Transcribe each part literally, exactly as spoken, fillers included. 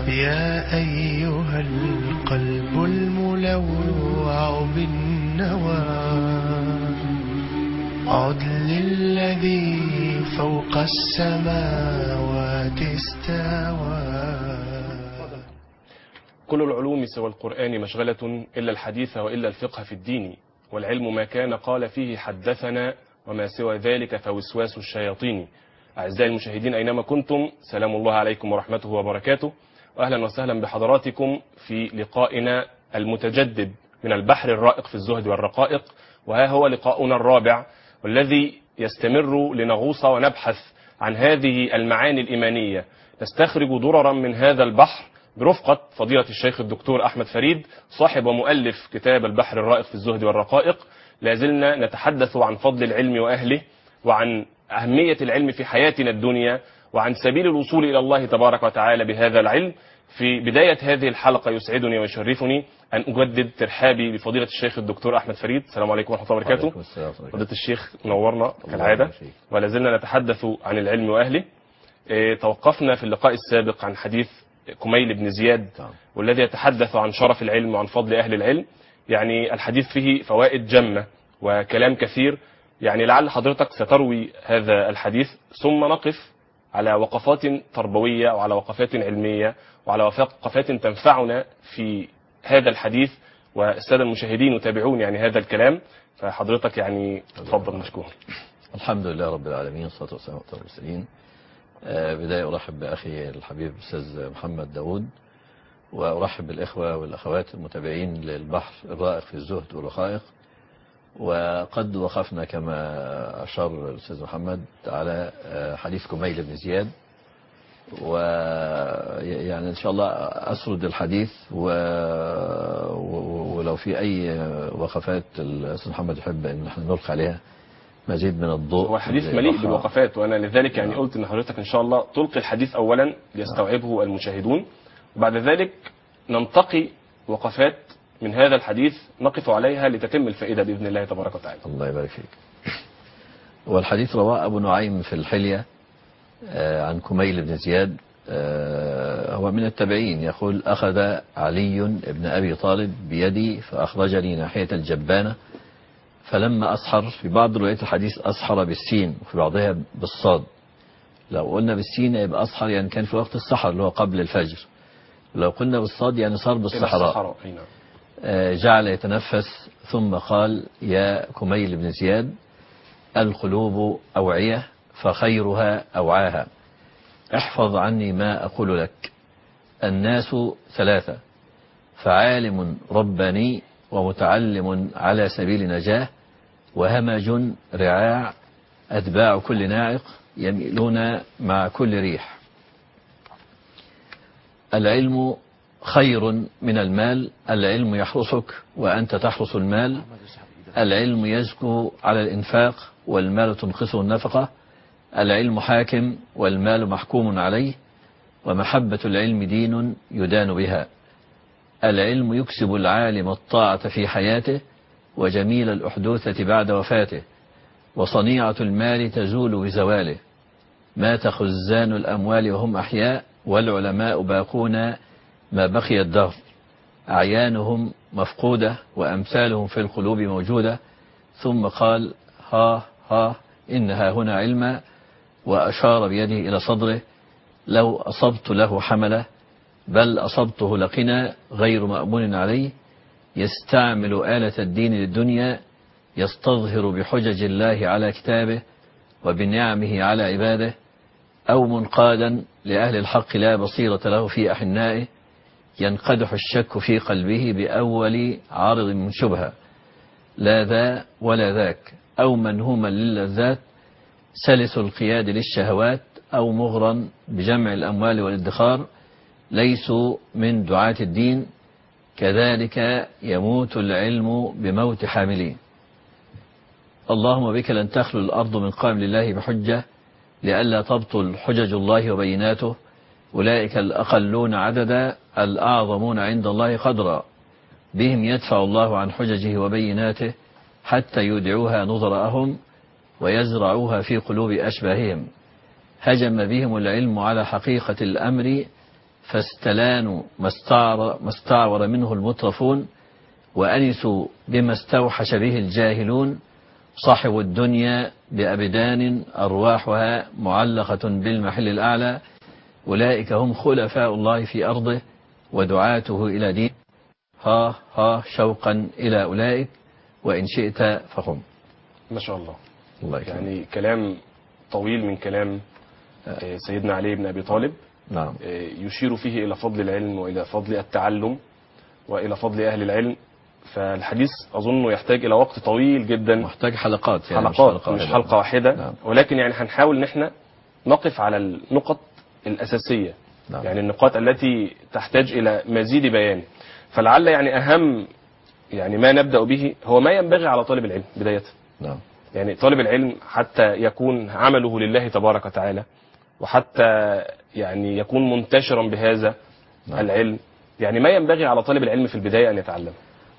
يا أيها القلب الملوع بالنوى عد للذي فوق السماوات استوى. كل العلوم سوى القرآن مشغلة إلا الحديث وإلا الفقه في الدين، والعلم ما كان قال فيه حدثنا وما سوى ذلك فوسواس الشياطين. أعزائي المشاهدين أينما كنتم، سلام الله عليكم ورحمته وبركاته، وأهلا وسهلا بحضراتكم في لقائنا المتجدد من البحر الرائق في الزهد والرقائق. وها هو لقاؤنا الرابع، والذي يستمر لنغوص ونبحث عن هذه المعاني الإيمانية، نستخرج دررا من هذا البحر برفقة فضيلة الشيخ الدكتور أحمد فريد، صاحب ومؤلف كتاب البحر الرائق في الزهد والرقائق. لازلنا نتحدث عن فضل العلم وأهله، وعن أهمية العلم في حياتنا الدنيا، وعن سبيل الوصول إلى الله تبارك وتعالى بهذا العلم. في بداية هذه الحلقة يسعدني ويشرفني أن أجدد ترحابي بفضيلة الشيخ الدكتور أحمد فريد. السلام عليكم ورحمة الله وبركاته. فضيلة الشيخ نورنا كالعادة، ولا زلنا نتحدث عن العلم وأهله. اه توقفنا في اللقاء السابق عن حديث كميل بن زياد، والذي يتحدث عن شرف العلم وعن فضل أهل العلم. يعني الحديث فيه فوائد جمة وكلام كثير، يعني لعل حضرتك ستروي هذا الحديث، ثم نقف على وقفات تربوية وعلى وقفات علمية وعلى وقفات تنفعنا في هذا الحديث، والسادة المشاهدين يتابعون يعني هذا الكلام. فحضرتك يعني تفضل مشكور. الحمد لله رب العالمين، الصلاة والسلام على المرسلين. بداية أرحب بأخي الحبيب الأستاذ محمد داود، وأرحب بالإخوة والأخوات المتابعين للبحر الرائق في الزهد والرقائق. وقد وقفنا كما أشار الأستاذ محمد على حديث كميل بن زياد، ويعني إن شاء الله أسرد الحديث، و... ولو في أي وقفات الأستاذ محمد يحب أن نحن نلقي عليها مزيد من الضوء. هو حديث مليء بالوقفات، وأنا لذلك يعني قلت أن حضرتك إن شاء الله تلقي الحديث أولا ليستوعبه المشاهدون، وبعد ذلك ننتقي وقفات من هذا الحديث نقف عليها لتتم الفائدة بإذن الله تبارك وتعالى. الله يبارك فيك. والحديث رواه أبو نعيم في الحلية عن كميل بن زياد، هو من التابعين، يقول: أخذ علي بن أبي طالب بيدي فأخرجني ناحية الجبانة، فلما أسحر، في بعض روايات الحديث أسحر بالسين وفي بعضها بالصاد. لو قلنا بالسين يبقى أسحر يعني كان في وقت السحر اللي هو قبل الفجر، لو قلنا بالصاد يعني صار بالصحراء. جعل يتنفس ثم قال: يا كميل بن زياد، القلوب أوعية فخيرها أوعاها، احفظ عني ما أقول لك. الناس ثلاثة: فعالم رباني، ومتعلم على سبيل نجاه، وهمج رعاع، أتباع كل ناعق يميلون مع كل ريح. العلم خير من المال، العلم يحرسك وأنت تحرس المال، العلم يزكو على الإنفاق والمال تنقصه النفقة، العلم حاكم والمال محكوم عليه، ومحبة العلم دين يدان بها. العلم يكسب العالم الطاعة في حياته، وجميل الأحدوثة بعد وفاته، وصنيعة المال تزول بزواله. مات خزان الأموال وهم أحياء، والعلماء باقون ما بقي الدهر، أعيانهم مفقودة وأمثالهم في القلوب موجودة. ثم قال: ها ها إنها هنا علما، وأشار بيده إلى صدره: لو أصبت له حملة، بل أصبته لقنا غير مأمون عليه، يستعمل آلة الدين للدنيا، يستظهر بحجج الله على كتابه وبنعمه على عباده، أو منقادا لأهل الحق لا بصيرة له في أحنائه، ينقدح الشك في قلبه بأول عارض من شبهة، لا ذا ولا ذاك، أو منهوما للذات، سلس القياد للشهوات، أو مغرا بجمع الأموال والادخار، ليسوا من دعاة الدين. كذلك يموت العلم بموت حاملين. اللهم بك لن تخلو الأرض من قائم لله بحجة، لئلا تبطل حجج الله وبيناته. أولئك الأقلون عددا، الأعظمون عند الله قدرا، بهم يدفع الله عن حججه وبيناته، حتى يودعوها نظراءهم ويزرعوها في قلوب أشباههم. هجم بهم العلم على حقيقة الأمر، فاستلانوا ما استعر, ما استعور منه المترفون، وأنسوا بما استوحش به الجاهلون، صاحب الدنيا بأبدان أرواحها معلقة بالمحل الأعلى، أولئك هم خلفاء الله في أرضه ودعاته إلى دين. ها ها شوقا إلى أولئك، وإن شئت فقم. ما شاء الله. الله يكرمك. يعني كلام طويل من كلام سيدنا علي بن أبي طالب. نعم. يشير فيه إلى فضل العلم وإلى فضل التعلم وإلى فضل أهل العلم. فالحديث أظن يحتاج إلى وقت طويل جدا، محتاج حلقات يعني حلقات مش حلقة مش واحدة, حلقة واحدة. نعم. ولكن يعني هنحاول ان احنا نقف على النقط الأساسية. نعم. يعني النقاط التي تحتاج إلى مزيد بيان. فلعل يعني أهم يعني ما نبدأ به هو ما ينبغي على طالب العلم بداية. نعم. يعني طالب العلم حتى يكون عمله لله تبارك وتعالى، وحتى يعني يكون منتشرا بهذا نعم. العلم، يعني ما ينبغي على طالب العلم في البداية أن يتعلم.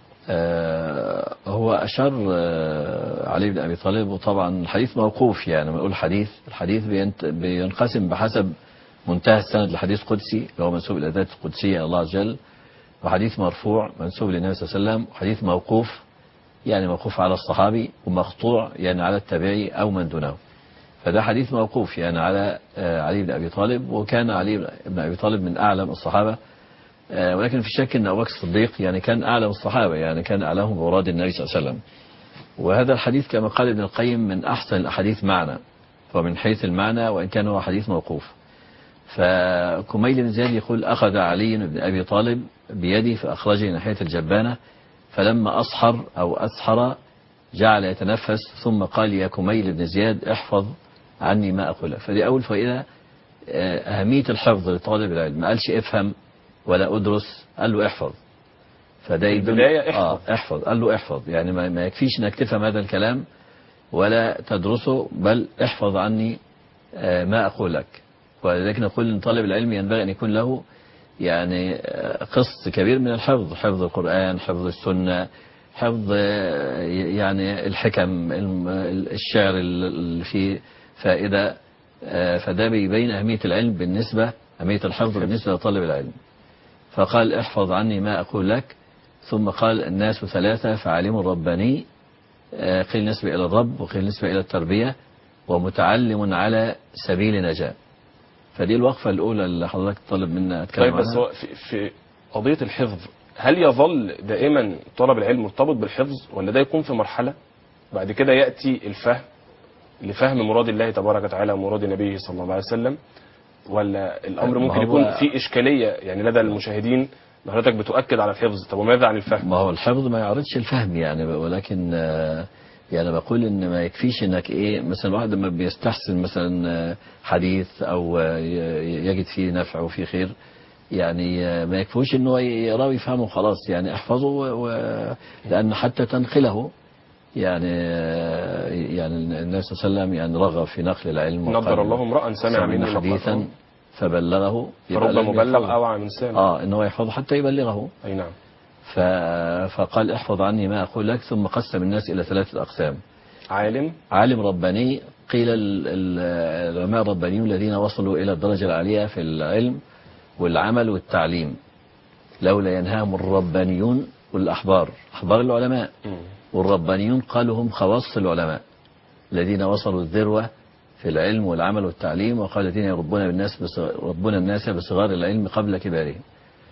آه هو أشار آه علي بن أبي طالب، وطبعا الحديث موقوف. يعني لما نقول حديث، الحديث بينقسم بحسب منتهى السند لحديث قدسي اللي هو منسوب إلى الذات القدسية إلى الله عز وجل، وحديث مرفوع منسوب للنبي صلى الله عليه وسلم، وحديث موقوف يعني موقوف على الصحابي، ومقطوع يعني على التابعي أو من دونه. فده حديث موقوف يعني على آه علي بن أبي طالب، وكان علي بن أبي طالب من أعلم الصحابة. ولكن في شك أن أبو بكر الصديق يعني كان أعلم الصحابة، يعني كان أعلمهم بمراد النبي صلى الله عليه وسلم. وهذا الحديث كما قال ابن القيم من أحسن الأحاديث معنى، ومن حيث المعنى وإن كان هو حديث موقوف. فكميل بن زياد يقول أخذ علي بن أبي طالب بيدي فأخرجني ناحية الجبانة، فلما أصحر أو أسحر جعل يتنفس، ثم قال يا كميل بن زياد احفظ عني ما أقوله. فدي أول فائدة، أهمية الحفظ لطالب العلم. ما قالش افهم ولا أدرس، قال له احفظ. فده يدل احفظ. آه احفظ، قال له احفظ. يعني ما, ما يكفيش انك تفهم هذا الكلام ولا تدرسه، بل احفظ عني آه ما أقول لك. ولذلك نقول ان طالب العلم ينبغي أن يكون له يعني آه قسط كبير من الحفظ، حفظ القرآن، حفظ السنة، حفظ آه يعني الحكم، الشعر اللي فيه فائدة. آه فده بيبين أهمية العلم بالنسبة أهمية الحفظ بالنسبة لطالب العلم. فقال احفظ عني ما أقول لك. ثم قال الناس ثلاثة، فعالم رباني قيل نسبة إلى الرب وقيل نسبة إلى التربية، ومتعلم على سبيل نجاة. فدي الوقفة الأولى اللي حضرتك طالب منا أتكلم طيب عنها. بس هو في, في قضية الحفظ، هل يظل دائما طلب العلم مرتبط بالحفظ، ولا ده يكون في مرحلة بعد كده يأتي الفهم لفهم مراد الله تبارك وتعالى ومراد نبيه صلى الله عليه وسلم، ولا الأمر ممكن يكون في إشكالية يعني لدى المشاهدين؟ حضرتك بتؤكد على الحفظ، طب وماذا عن الفهم؟ ما هو الحفظ ما يعرضش الفهم يعني، ولكن يعني بقول ان ما يكفيش انك ايه، مثلا واحد لما بيستحسن مثلا حديث او يجد فيه نفع وفيه خير، يعني ما يكفوش انه يراه ويفهمه خلاص، يعني احفظه و... لان حتى تنقله يعني يعني النبي صلى الله عليه وسلم يعني رغب في نقل العلم، نظر الله امرأ سمع مني حديثا فبلغه، فرب مبلغ اوعى من سامع. اه ان هو يحفظه حتى يبلغه. اي نعم. ف... فقال احفظ عني ما أقول لك. ثم قسم الناس إلى ثلاثة أقسام: عالم عالم رباني، قيل العلماء الربانيون الذين وصلوا إلى الدرجة العالية في العلم والعمل والتعليم، لولا ينهاهم الربانيون والأحبار، أحبار العلماء، والربانيون قالوا هم خواص العلماء الذين وصلوا الذروة في العلم والعمل والتعليم، وقال الذين يربون بالناس ربنا الناس بصغار العلم قبل كبارهم.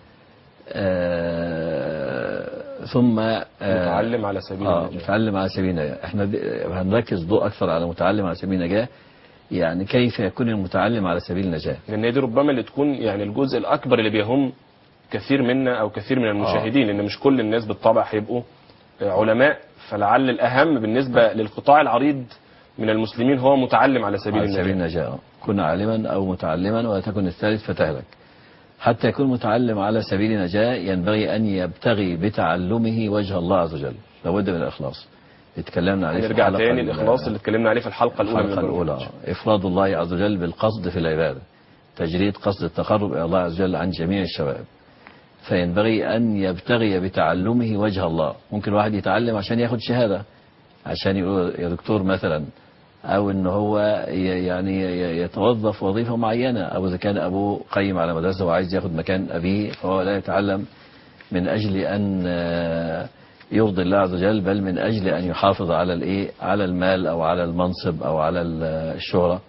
آه ثم آه متعلم على سبيل آه النجاة. متعلم على سبيل النجاة. احنا هنركز ضوء أكثر على متعلم على سبيل النجاة، يعني كيف يكون المتعلم على سبيل النجاة، لأن دي ربما اللي تكون يعني الجزء الأكبر اللي بيهم كثير منا أو كثير من المشاهدين، لأن مش كل الناس بالطبع هيبقوا علماء. فلعل الأهم بالنسبة للقطاع العريض من المسلمين هو متعلم على سبيل على النجاة. سبيل النجاة. كن عالما أو متعلما ولا تكن الثالث فتهلك. حتى يكون متعلم على سبيل النجاة ينبغي أن يبتغي بتعلمه وجه الله عز وجل، لابد من الإخلاص. اتكلمنا عليه في نرجع الحلقة تاني الإخلاص اللي اتكلمنا عليه في الحلقة الأولى الحلقة من الأولى إفراد الله عز وجل بالقصد في العبادة، تجريد قصد التقرب إلى الله عز وجل عن جميع الشوائب. فينبغي أن يبتغي بتعلمه وجه الله. ممكن واحد يتعلم عشان ياخد شهادة، عشان يقول يا دكتور مثلا أو إن هو ي- يعني ي- يتوظف وظيفة معينة، أو إذا كان أبوه قيم على مدرسة وعايز ياخد مكان أبيه فهو لا يتعلم من أجل أن آه، يرضي الله عز وجل، بل من أجل أن يحافظ على الإيه، على المال أو على المنصب أو على ال- الشهرة.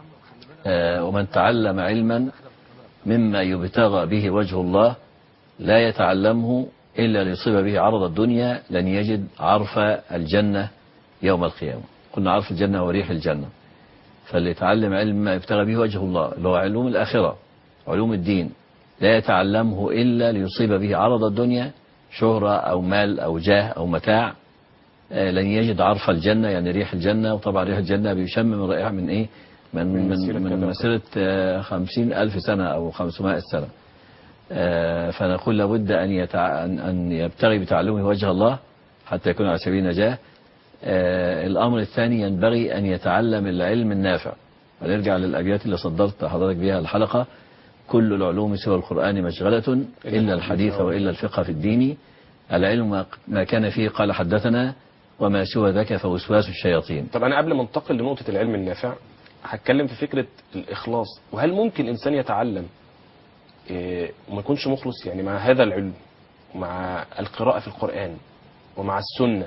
آه، ومن تعلم علما مما يبتغى به وجه الله لا يتعلمه إلا ليصيب به عرض الدنيا لن يجد عرف الجنة يوم القيامة. قلنا عرف الجنة وريح الجنة. فاللي يتعلم علم ما يبتغى به وجه الله اللي هو علوم الآخرة علوم الدين لا يتعلمه إلا ليصيب به عرض الدنيا، شهرة أو مال أو جاه أو متاع، آه، لن يجد عرف الجنة يعني ريح الجنة. وطبعا ريح الجنة بيشم من رائحة من إيه، من من مسيرة من, من كذا مسيرة آه، خمسين ألف سنة أو خمسمائة سنة. آه، فنقول لابد أن, يتع... أن أن يبتغي بتعلمه وجه الله حتى يكون على سبيل النجاة. آه، الأمر الثاني ينبغي أن يتعلم العلم النافع. ونرجع للأبيات اللي صدرت حضرتك بها الحلقة: كل العلوم سوى القرآن مشغلة إلا الحديث وإلا الفقه في الدين. العلم ما- ما كان فيه قال حدثنا وما سوى ذاك فوسواس الشياطين. طب أنا قبل ما انتقل لنقطة العلم النافع هتكلم في فكرة الإخلاص. وهل ممكن إنسان يتعلم إيه، وما يكونش مخلص؟ يعني مع هذا العلم ومع القراءة في القرآن ومع السنة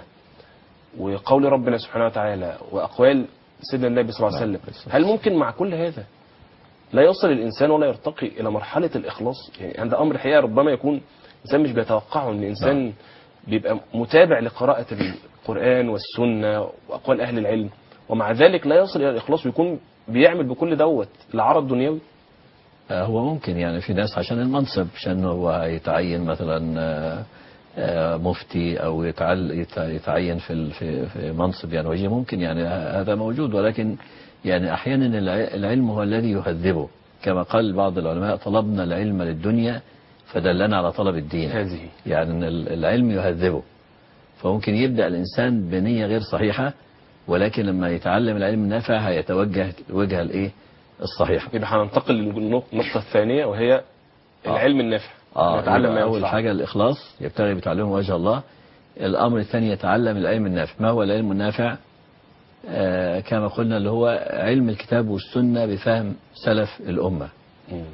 وقول ربنا سبحانه وتعالى وأقوال سيدنا النبي صلى الله عليه وسلم، هل ممكن مع كل هذا لا يصل الإنسان ولا يرتقي إلى مرحلة الإخلاص؟ يعني عند أمر حقيقة ربما يكون إنسان مش بيتوقعه، إن الإنسان بيبقى متابع لقراءة القرآن والسنة وأقوال أهل العلم ومع ذلك لا يصل إلى الإخلاص ويكون بيعمل بكل دوت لعرض دنيوي. آه، هو ممكن يعني في ناس عشان المنصب، عشان هو يتعين مثلا آه، آه، مفتي او يتعل يت- يتعين في ال- في في منصب يعني وجيه، ممكن يعني ه- هذا موجود. ولكن يعني احيانا الع- العلم هو الذي يهذبه، كما قال بعض العلماء: طلبنا العلم للدنيا فدلنا على طلب الدين. هذه يعني إن ال- العلم يهذبه، فممكن يبدأ الإنسان بنية غير صحيحة، ولكن لما يتعلم العلم النافع هيتوجه الوجهة الايه الصحيحة. يبقى هننتقل للنقطة الثانية وهي العلم النافع. اه نتعلم ما يبقى أول ينفع. حاجة الإخلاص، يبتغي بتعلمه وجه الله. الأمر الثاني يتعلم العلم النافع. ما هو العلم النافع؟ آه كما قلنا اللي هو علم الكتاب والسنة بفهم سلف الأمة. مم.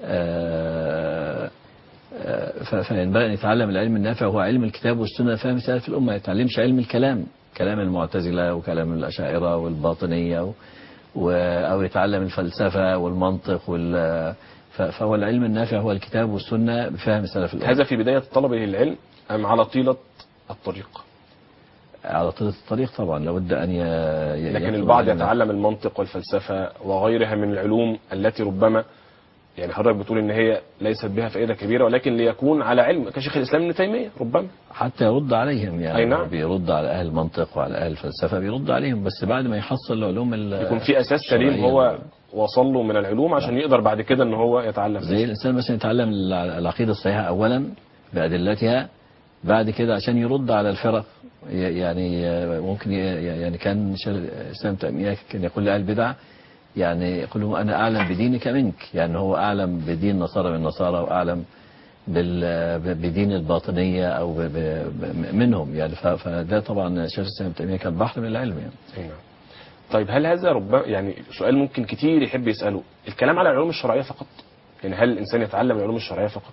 آه آه، ف- فينبغي أن يتعلم العلم النافع هو علم الكتاب والسنة بفهم سلف الأمة. ما يتعلمش علم الكلام، كلام المعتزلة وكلام الأشاعرة والباطنية و و- أو يتعلم الفلسفة والمنطق وال ف- فهو العلم النافع هو الكتاب والسنة بفهم سلف الأمة. هذا في بداية طلبه للعلم أم على طيلة الطريق؟ على طول الطريق طبعا لابد أن ي... ي- لكن يطلب البعض العلم. يتعلم المنطق والفلسفة وغيرها من العلوم التي ربما يعني حضرتك بتقول ان هي ليست بها فائدة كبيرة، ولكن ليكون على علم كشيخ الإسلام ابن تيمية ربما. حتى يرد عليهم يعني. أي نعم. هو بيرد على أهل المنطق وعلى أهل الفلسفة، بيرد عليهم بس بعد ما يحصل العلوم ال- يكون في أساس سليم الشرعية هو ال- وصل له من العلوم عشان يقدر بعد كده ان هو يتعلم. زي الإنسان مثلا يتعلم الع- العقيدة الصحيحة أولا بأدلتها، بعد كده عشان يرد على الفرق. ي- يعني ممكن ي- يعني كان شيخ الإسلام تيمية كان يقول لأهل البدع يعني يقول لهم: أنا أعلم بدينك منك. يعني هو أعلم بدين النصارى من النصارى، وأعلم بال- بدين الباطنية أو ب- ب- منهم يعني. ف- فده طبعا شيخ الإسلام تيمية كان بحر من العلم يعني. أي نعم. طيب هل هذا ربما يعني سؤال ممكن كتير يحب يسأله، الكلام على العلوم الشرعية فقط؟ يعني هل الإنسان يتعلم العلوم الشرعية فقط؟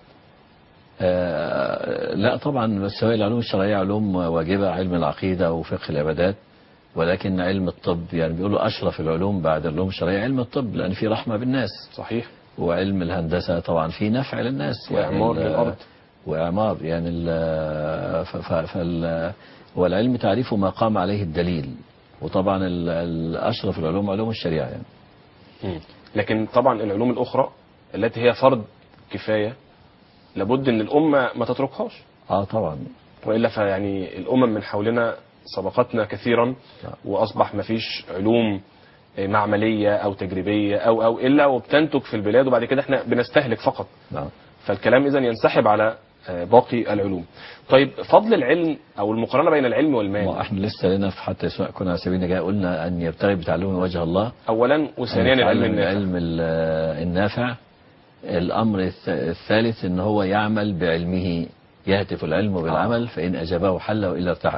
آه لا طبعا، بس هو العلوم الشرعية علوم واجبة، علم العقيدة وفقه العبادات. ولكن علم الطب يعني بيقولوا أشرف العلوم بعد العلوم الشرعية علم الطب، لأن فيه رحمة بالناس. صحيح. وعلم الهندسة طبعا فيه نفع للناس يعني وإعمار ال- للأرض. وإعمار يعني ال- ف- ف- فال هو العلم تعريفه ما قام عليه الدليل. وطبعا ال- الأشرف العلوم علوم الشريعة يعني. مم. لكن طبعا العلوم الأخرى التي هي فرض كفاية لابد ان الأمة ما تتركهاش. اه طبعا. وإلا فيعني الأمم من حولنا سبقتنا كثيرا، نعم. وأصبح ما فيش علوم معملية أو تجريبية أو أو إلا وبتنتج في البلاد، وبعد كده احنا بنستهلك فقط. نعم. فالكلام إذن ينسحب على باقي العلوم. طيب فضل العلم أو المقارنة بين العلم والمال. ما احنا لسه لنا في حتى سواء كنا على سبيل النجاة قلنا أن يبتغي بتعلمه وجه الله أولا، وثانيا العلم النافع. العلم ال- النافع. الأمر الث- الثالث أن هو يعمل بعلمه، يهتف العلم بالعمل، فإن أجابه حل وإلا ارتحل.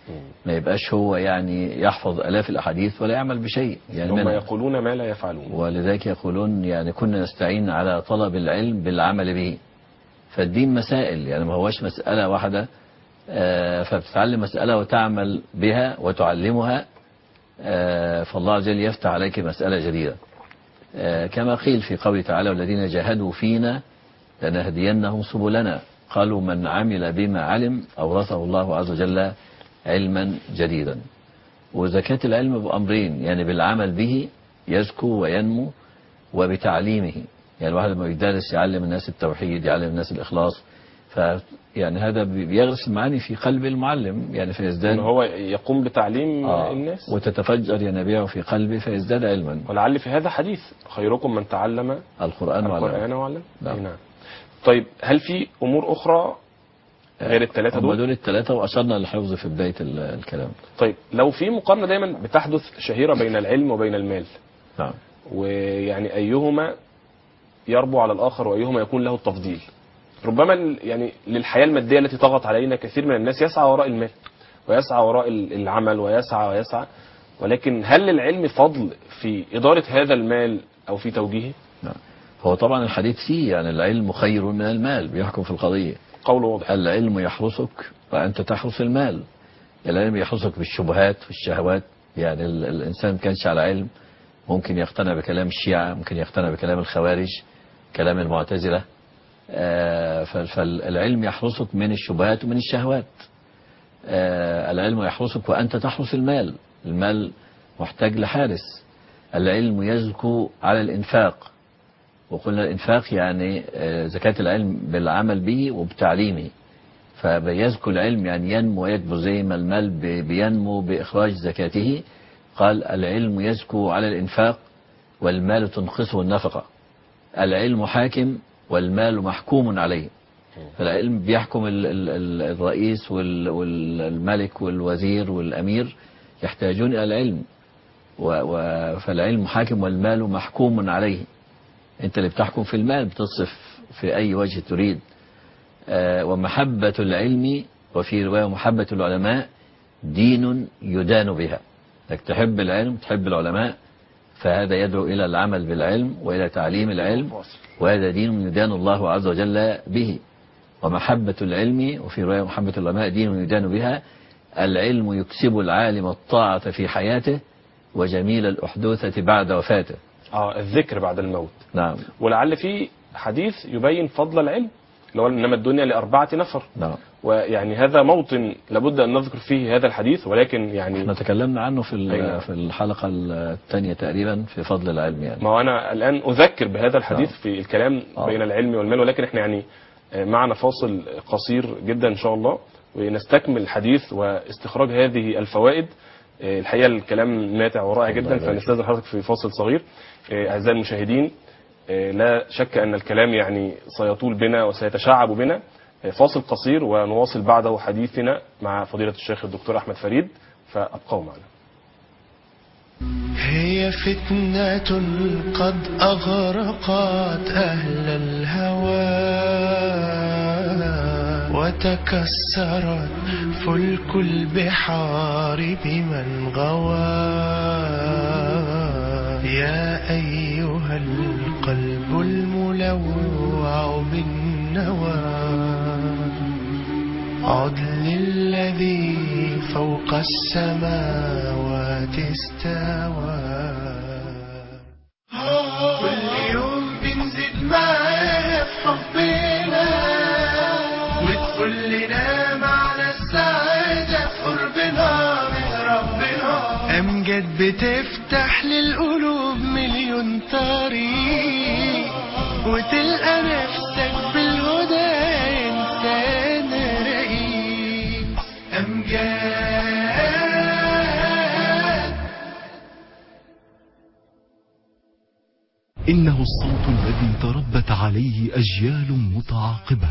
ما يبقاش هو يعني يحفظ آلاف الأحاديث ولا يعمل بشيء يعني هم منها. يقولون ما لا يفعلون. ولذلك يقولون يعني كنا نستعين على طلب العلم بالعمل به. فالدين مسائل يعني ما هوش مسألة واحدة آه، فبتتعلم مسألة وتعمل بها وتعلمها آه، فالله عز وجل يفتح عليك مسألة جديدة آه، كما قيل في قوله تعالى والذين جاهدوا فينا لنهدينهم سبلنا. قالوا من عمل بما علم أورثه الله عز وجل علما جديدا. وزكاة العلم بأمرين يعني بالعمل به يزكو وينمو وبتعليمه. يعني الواحد لما يدرس يعلم الناس التوحيد يعلم الناس الإخلاص فيعني هذا بيغرس المعاني في قلب المعلم يعني فيزداد ان هو يقوم بتعليم آه الناس وتتفجر ينابيع في قلبه فيزداد علما. ولعل في هذا حديث خيركم من تعلم القرآن القرآن وعلم. وعلم. نعم. نعم. طيب هل في أمور أخرى غير الثلاثة هم دول؟ دول الثلاثة وأشرنا للحفظ في بداية ال- الكلام. طيب لو في مقارنة دايما بتحدث شهيرة بين العلم وبين المال نعم. ويعني أيهما يربو على الآخر وأيهما يكون له التفضيل. ربما ال- يعني للحياة المادية التي طغت علينا كثير من الناس يسعى وراء المال ويسعى وراء ال- العمل ويسعى ويسعى ولكن هل للعلم فضل في إدارة هذا المال أو في توجيهه؟ نعم. هو طبعا الحديث فيه يعني العلم خير من المال بيحكم في القضية. قول واضح. العلم يحرسك وأنت تحرس المال. العلم يحرسك بالشبهات والشهوات يعني ال- الإنسان ما كانش على علم ممكن يقتنع بكلام الشيعة ممكن يقتنع بكلام الخوارج كلام المعتزلة آه، ف- فالعلم يحرسك من الشبهات ومن الشهوات. آه، العلم يحرسك وأنت تحرس المال. المال محتاج لحارس. العلم يزكو على الإنفاق وقلنا الإنفاق يعني آه، زكاة العلم بالعمل به وبتعليمه. فبيزكو العلم يعني ينمو ويكبر زي ما المال بي- بينمو بإخراج زكاته. قال العلم يزكو على الإنفاق والمال تنقصه النفقة. العلم حاكم والمال محكوم عليه. فالعلم بيحكم ال- ال- ال- الرئيس وال- والملك والوزير والأمير يحتاجون إلى العلم و- و- فالعلم حاكم والمال محكوم عليه. أنت اللي بتحكم في المال بتصرف في أي وجه تريد. آه، ومحبة العلم وفي رواية محبة العلماء دين يدان بها. انك تحب العلم تحب العلماء فهذا يدعو إلى العمل بالعلم وإلى تعليم العلم وهذا دين يدان الله عز وجل به. ومحبة العلم وفي رواية محبة العلماء دين يدان بها. العلم يكسب العالم الطاعة في حياته وجميل الأحدوثة بعد وفاته. اه الذكر بعد الموت. نعم. ولعل في حديث يبين فضل العلم لو انما الدنيا لأربعة نفر. نعم. ويعني هذا موطن لابد أن نذكر فيه هذا الحديث ولكن يعني احنا تكلمنا عنه في ال- أيوة. في الحلقة الثانية تقريبا في فضل العلم يعني. ما هو أنا الآن أذكر بهذا الحديث نعم. في الكلام آه. بين العلم والمال ولكن احنا يعني معنا فاصل قصير جدا إن شاء الله ونستكمل الحديث واستخراج هذه الفوائد. الحقيقة الكلام ماتع ورائع جدا فنستاذن حضرتك في فاصل صغير. أعزائي المشاهدين لا شك أن الكلام يعني سيطول بنا وسيتشعب بنا. فاصل قصير ونواصل بعده حديثنا مع فضيلة الشيخ الدكتور أحمد فريد فأبقوا معنا. هي فتنة قد أغرقت أهل الهوى وتكسرت فلك البحار بمن غوى. يا أيها القلب الملوع بالنوى عد للذي فوق السماوات استوى. كل يوم بنزيد معاه في حبنا وتقول لنا معنى السعادة في قربنا من ربنا. أمجد بتفتح للقلوب مليون طريق وتلقى نفسك بالهدى إنسان رقيق. أمجاد إنه الصوت الذي تربت عليه أجيال متعاقبة.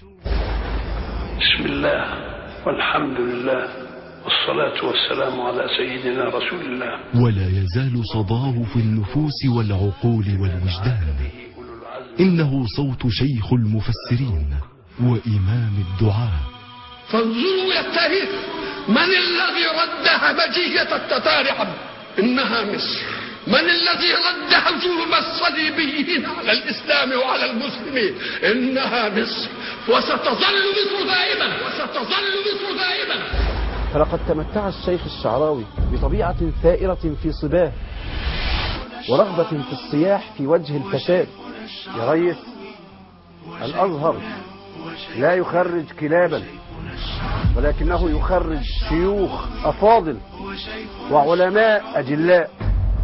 بسم الله والحمد لله والصلاة والسلام على سيدنا رسول الله. ولا يزال صداه في النفوس والعقول والوجدان. إنه صوت شيخ المفسرين وإمام الدعاء. فانظروا يا التاريخ من الذي رد همجية التتار عنه؟ إنها مصر. من الذي رد هجوم الصليبيين على الإسلام وعلى المسلمين؟ إنها مصر. وستظل مصر دائما، وستظل مصر دائما. فلقد تمتع الشيخ الشعراوي بطبيعة ثائرة في صباه، ورغبة في الصياح في وجه الفساد. يا ريس، الأزهر لا يخرج كلابا، ولكنه يخرج شيوخ أفاضل وعلماء أجلاء.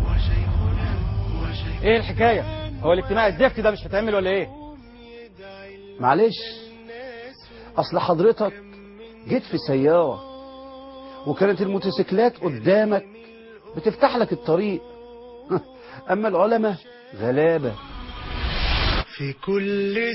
ايه الحكاية؟ هو الاجتماع الزفت ده مش هتعمل ولا ايه؟ معلش، أصل حضرتك جيت في سيارة وكانت الموتوسيكلات قدامك بتفتح لك الطريق، أما العلماء غلابة. في كل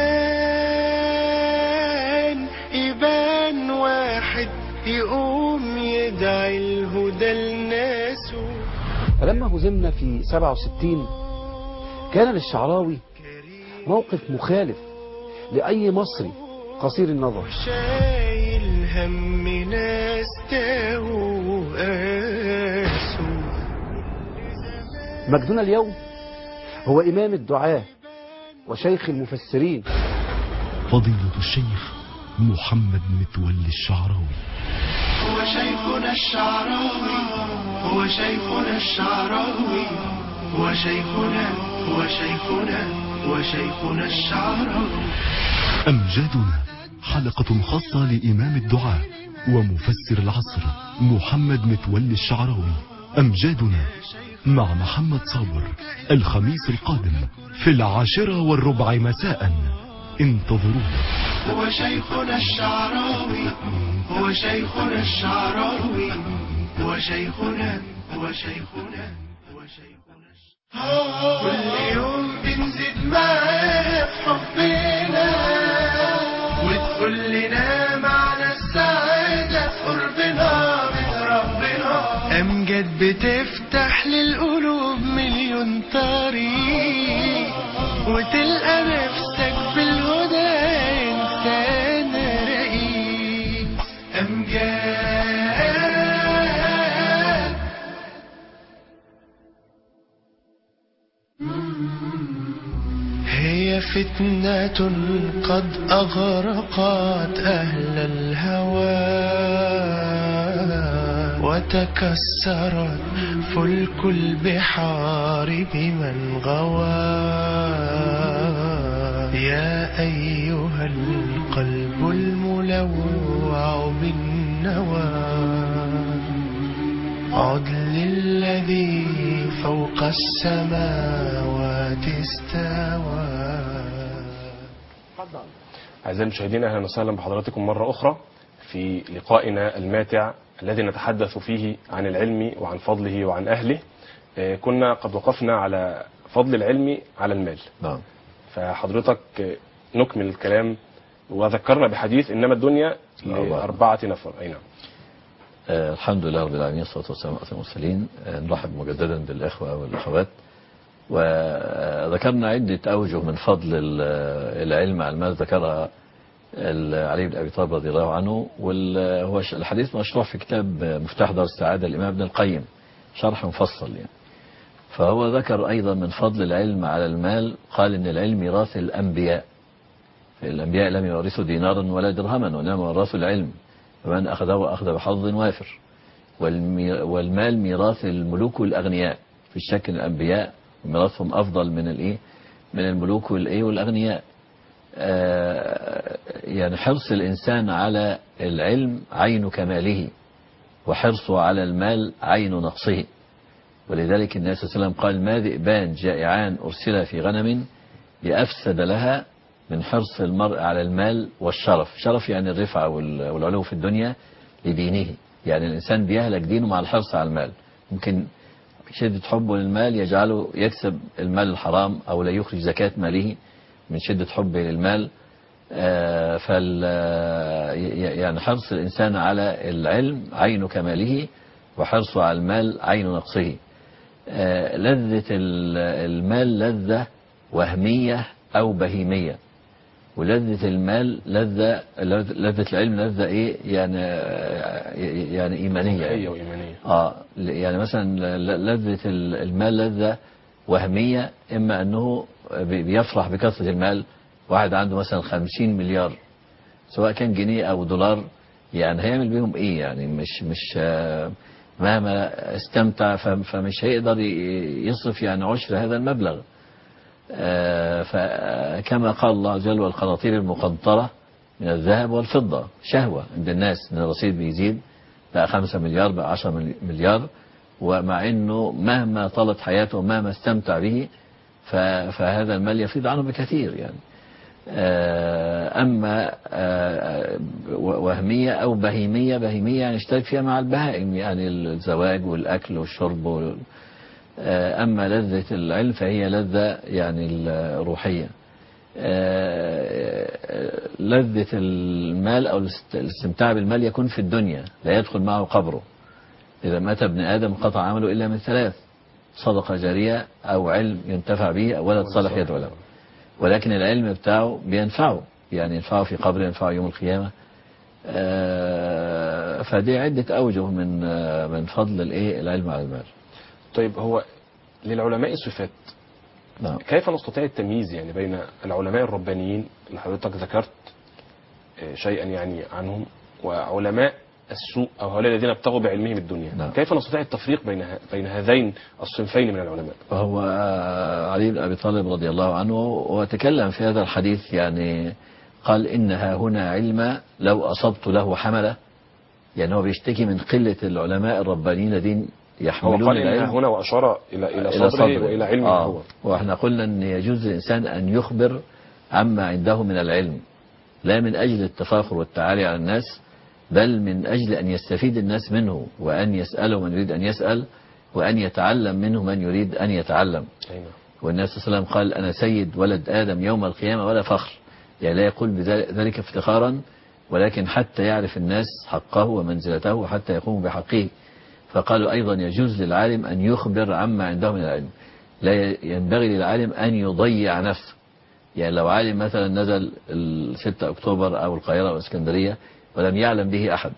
زمان يبان واحد يقوم يدعي الهدى الناس. فلما هزمنا في سبعة وستين كان للشعراوي موقف مخالف لأي مصري قصير النظر. شايل هم ناس تاهوا قاسوا. مجدنا اليوم هو إمام الدعاة وشيخ المفسرين فضيلة الشيخ محمد متولي الشعراوي. هو شيخنا الشعراوي، هو شيخنا الشعراوي، هو شيخنا، هو شيخنا، هو شيخنا الشعراوي. أمجادنا، حلقة خاصة لإمام الدعاء ومفسر العصر محمد متولي الشعراوي. أمجادنا مع محمد صابر الخميس القادم في العاشرة والربع مساء. انتظرونا. هو شيخنا الشعراوي، هو شيخنا الشعراوي، هو شيخنا، هو شيخنا، هو شيخنا. كل يوم بنزيد معاه في حبنا، وتقول لنا معنى السعادة في قربنا من ربنا. أمجد بتفتح للقلوب مليون طريق، وتلقى نفسك بالهدى إنسان رقيق. أمجاد. هي فتنة قد أغرقت أهل الهوى، وتكسرت فلك البحار بمن غوى. يا أيها القلب الملوع بالنوى، عد للذي فوق السماوات استوى. أعزائي المشاهدين، أهلا وسهلا بحضراتكم مرة أخرى في لقائنا الماتع الذي نتحدث فيه عن العلم وعن فضله وعن أهله. كنا قد وقفنا على فضل العلم على المال. نعم. فحضرتك نكمل الكلام وذكرنا بحديث إنما الدنيا لأربعة نفر. أي نعم. آه الحمد لله رب العالمين، والصلاة والسلام على المرسلين. آه نرحب مجددا بالإخوة والأخوات. وذكرنا عدة أوجه من فضل العلم على المال ذكرها علي بن أبي طالب رضي الله عنه، وهو الحديث مشروع في كتاب مفتاح دار السعادة الإمام ابن القيم، شرح مفصل يعني. فهو ذكر أيضا من فضل العلم على المال، قال إن العلم ميراث الأنبياء، الأنبياء لم يورثوا دينارا ولا درهما وإنما ورثوا العلم، فمن أخذه أخذ بحظ وافر. والمال ميراث الملوك والأغنياء، في الشك الأنبياء وميراثهم أفضل من الإيه من الملوك والإيه والأغنياء. آه يعني حرص الإنسان على العلم عين كماله، وحرصه على المال عين نقصه. ولذلك النبي صلى الله عليه وسلم قال: ما ذئبان جائعان أرسلا في غنم بأفسد لها من حرص المرء على المال والشرف. شرف يعني الرفعة والعلو في الدنيا لدينه، يعني الإنسان بيهلك دينه مع الحرص على المال. ممكن شدة حبه للمال يجعله يكسب المال الحرام أو لا يخرج زكاة ماله من شدة حبه للمال. آه فال يعني حرص الإنسان على العلم عين كماله، وحرصه على المال عين نقصه. آه لذة المال لذة وهمية أو بهيمية. ولذة المال لذة لذة العلم لذة ايه يعني يعني ايمانيه يعني. وإيمانية. اه يعني مثلا لذة المال لذة وهميه، اما انه بيفرح بكثرة المال. واحد عنده مثلا خمسين مليار سواء كان جنيه او دولار، يعني هيعمل بيهم ايه؟ يعني مش مش مهما استمتع فمش هيقدر يصرف يعني عشر هذا المبلغ. فكما قال الله عز وجل: والقناطير المقنطرة من الذهب والفضة شهوة عند الناس، ان الرصيد بيزيد بقى خمسة مليار بقى عشرة مليار، ومع انه مهما طالت حياته ومهما استمتع به فهذا المال يفيض عنه بكثير يعني. أما وهمية أو بهيمية، بهيمية يعني اشترك فيها مع البهائم، يعني الزواج والأكل والشرب. أما لذة العلم فهي لذة يعني الروحية. لذة المال أو الاستمتاع بالمال يكون في الدنيا، لا يدخل معه قبره. إذا مات ابن آدم قطع عمله إلا من ثلاث: صدقة جارية أو علم ينتفع به أو ولد صالح يدعو له. ولكن العلم بتاعه بينفعه، يعني ينفعه في قبره، ينفعه يوم القيامة. فدي عدة أوجه من من فضل الإيه العلم على المال. طيب، هو للعلماء صفات. نعم. كيف نستطيع التمييز يعني بين العلماء الربانيين اللي حضرتك ذكرت شيئا يعني عنهم، وعلماء السوء أو هؤلاء الذين ابتغوا بعلمهم الدنيا؟ نعم. كيف نستطيع التفريق بين بين هذين الصنفين من العلماء؟ فهو علي بن أبي طالب رضي الله عنه وتكلم في هذا الحديث، يعني قال: إنها هنا علم لو أصبت له حملة. يعني هو بيشتكي من قلة العلماء الربانيين الذين يحملون هو قال العلم. إنها هنا وأشار إلى إلى, إلى صدره, صدره وإلى علمه آه. هو. وإحنا قلنا أن يجوز الإنسان أن يخبر عما عنده من العلم، لا من أجل التفاخر والتعالي على الناس، بل من أجل أن يستفيد الناس منه، وأن يسأله من يريد أن يسأل، وأن يتعلم منه من يريد أن يتعلم. أيوة. والنبي صلى الله عليه وسلم قال: أنا سيد ولد آدم يوم القيامة ولا فخر. يعني لا يقول بذلك افتخارا، ولكن حتى يعرف الناس حقه ومنزلته وحتى يقوم بحقه. فقالوا أيضا: يجوز للعالم أن يخبر عما عنده من العلم، لا ينبغي للعالم أن يضيع نفسه. يعني لو عالم مثلا نزل الستة أكتوبر أو القاهرة أو اسكندرية ولم يعلم به أحد،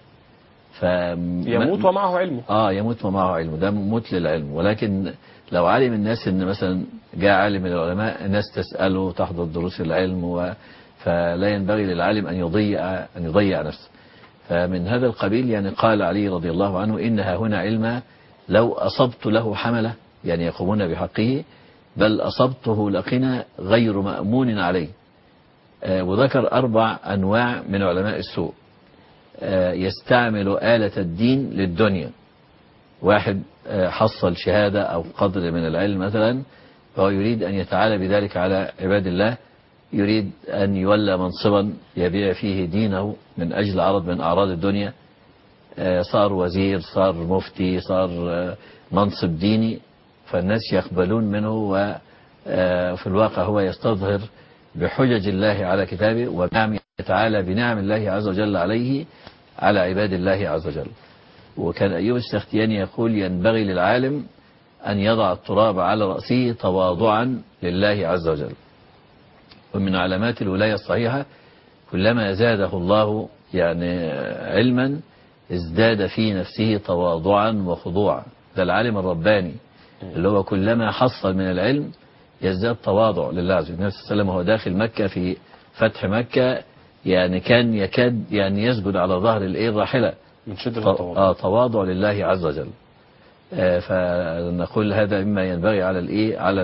يموت ومعه علمه. آه يموت ومعه علمه، ده موت للعلم. ولكن لو علم الناس أن مثلا جاء عالم من العلماء، الناس تسأله، تحضر دروس العلم، و فلا ينبغي للعالم أن يضيع أن يضيع نفسه. فمن هذا القبيل يعني قال علي رضي الله عنه: إنها هنا علم لو أصبت له حملة، يعني يقومون بحقه، بل أصبته لقنا غير مأمون عليه. آه وذكر أربع أنواع من علماء السوء. آه يستعمل آلة الدين للدنيا. واحد آه حصل شهادة أو قدر من العلم مثلا، فهو يريد أن يتعالى بذلك على عباد الله، يريد أن يولى منصبا يبيع فيه دينه من أجل عرض من أعراض الدنيا. صار وزير، صار مفتي، صار منصب ديني، فالناس يقبلون منه، وفي الواقع هو يستظهر بحجج الله على كتابه وبنعمه تعالى، بنعم الله عز وجل عليه على عباد الله عز وجل. وكان أيوب السختياني يقول: ينبغي للعالم أن يضع التراب على رأسه تواضعا لله عز وجل. ومن علامات الولاية الصحيحة: كلما زاده الله يعني علما ازداد في نفسه تواضعا وخضوعا. ده العالم الرباني اللي هو كلما حصل من العلم يزداد تواضع لله عز وجل. النبي صلى الله عليه وسلم وهو داخل مكة في فتح مكة، يعني كان يكاد يعني يسجد على ظهر الايه الراحلة من شدة التواضع. آه تواضع لله عز وجل. آه فنقول هذا مما ينبغي على الايه على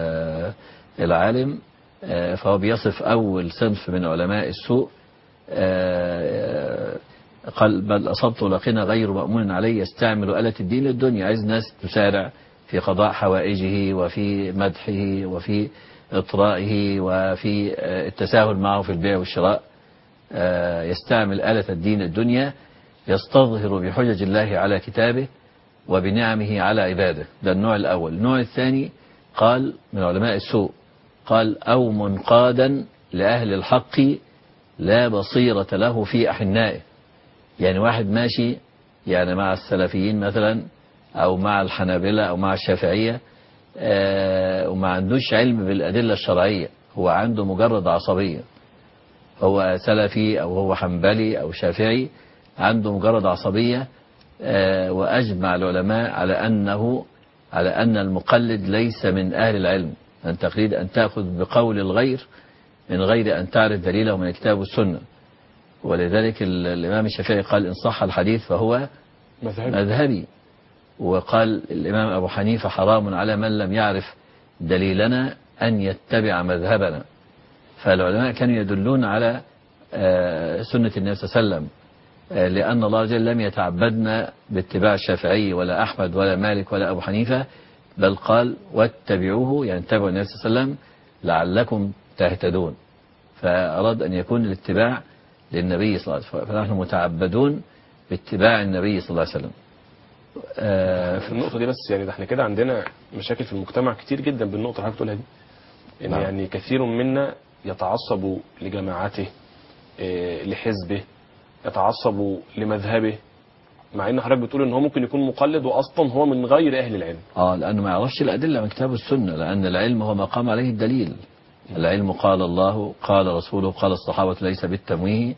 العالم. فهو بيصف أول صنف من علماء السوء، قال: بل أصبت لقنا غير مأمون عليه يستعمل آلة الدين للدنيا. عايز ناس تسارع في قضاء حوائجه وفي مدحه وفي إطرائه وفي التساهل معه في البيع والشراء. يستعمل آلة الدين الدنيا، يستظهر بحجج الله على كتابه وبنعمه على عباده. ده النوع الأول. النوع الثاني قال من علماء السوء، قال: أو منقادا لأهل الحق لا بصيرة له في أحنائه. يعني واحد ماشي يعني مع السلفيين مثلا أو مع الحنابلة أو مع الشافعية، آه وما عندوش علم بالأدلة الشرعية، هو عنده مجرد عصبية. هو سلفي أو هو حنبلي أو شافعي، عنده مجرد عصبية. وأجمع العلماء على أنه على أن المقلد ليس من أهل العلم، أن تقليد أن تأخذ بقول الغير من غير أن تعرف دليله من الكتاب والسنة. ولذلك الإمام الشافعي قال إن صح الحديث فهو مذهبي, مذهبي. وقال الإمام أبو حنيفة حرام على من لم يعرف دليلنا أن يتبع مذهبنا. فالعلماء كانوا يدلون على سنة النبي صلى الله عليه وسلم، لأن الله جل لم يتعبدنا باتباع الشافعي ولا أحمد ولا مالك ولا أبو حنيفة، بل قال واتبعوه، يعني اتبعوا النبي صلى الله عليه وسلم لعلكم تهتدون. فأراد أن يكون الاتباع للنبي صلى الله عليه وسلم، فنحن متعبدون باتباع النبي صلى الله عليه وسلم. آه في النقطة دي بس يعني ده احنا كده عندنا مشاكل في المجتمع كتير جدا بالنقطة اللي حضرتك بتقولها دي. إن نعم. يعني كثير منا يتعصب لجماعته، آه لحزبه، يتعصب لمذهبه، مع ان حضرتك بتقول ان هو ممكن يكون مقلد واصلا هو من غير اهل العلم. اه لانه ما يعرفش الادله من كتاب السنه، لان العلم هو ما قام عليه الدليل. العلم قال الله قال رسوله قال الصحابه ليس بالتمويه.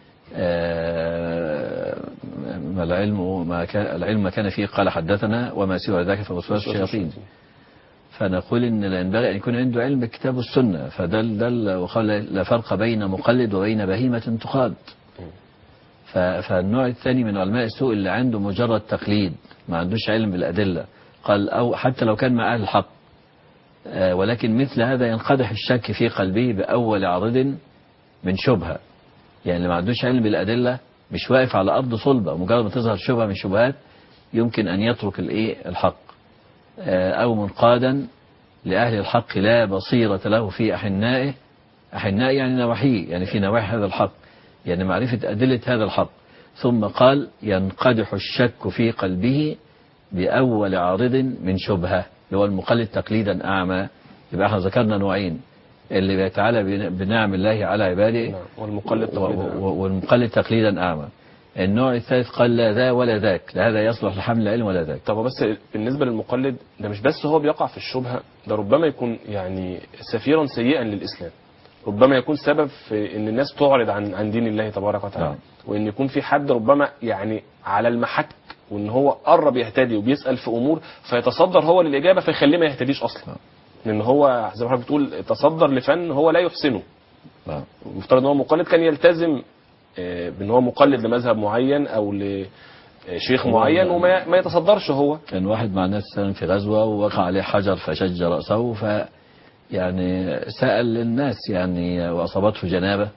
آه العلم ما كان العلم ما كان فيه قال حدثنا وما سوى ذاك فوسواس الشياطين. فنقول ان لا ينبغي ان يكون عنده علم بالكتاب والسنه. فدل دل وقال لا فرق بين مقلد وبين بهيمه تقاد. فالنوع الثاني من علماء السوء اللي عنده مجرد تقليد، ما عندوش علم بالأدلة، قال أو حتى لو كان مع أهل الحق، ولكن مثل هذا ينقدح الشك في قلبه بأول عارض من شبهة. يعني اللي ما عندوش علم بالأدلة مش واقف على أرض صلبة، مجرد ما تظهر شبهة من شبهات يمكن أن يترك الإيه الحق، أو منقادا لأهل الحق لا بصيرة له في أحنائه. أحناء يعني نواحيه، يعني في نواحي هذا الحق، يعني معرفة أدلة هذا الحق. ثم قال ينقدح الشك في قلبه بأول عارض من شبهة، اللي هو المقلد تقليدا أعمى. يبقى احنا ذكرنا نوعين، اللي بيتعالى بنعم الله على عباده والمقلد تقليدا والمقلد تقليدا أعمى. النوع الثالث قال لا ذا ولا ذاك، لا هذا يصلح لحمل العلم ولا ذاك. طب بس بالنسبة للمقلد ده مش بس هو بيقع في الشبهة، ده ربما يكون يعني سفيرا سيئا للإسلام، ربما يكون سبب في ان الناس تعرض عن عن دين الله تبارك وتعالى. نعم. وان يكون في حد ربما يعني على المحك، وان هو قرب يهتدي وبيسأل في امور فيتصدر هو للاجابه فيخليه ما يهتديش اصلا. نعم. لان هو زي ما حضرتك بتقول تصدر لفن هو لا يحسنه. نعم. المفترض ان هو مقلد كان يلتزم بان هو مقلد لمذهب معين او لشيخ معين وما ما يتصدرش. هو كان واحد مع الناس في غزوه ووقع عليه حجر فشج راسه، ف يعني سأل للناس يعني وأصابته جنابة،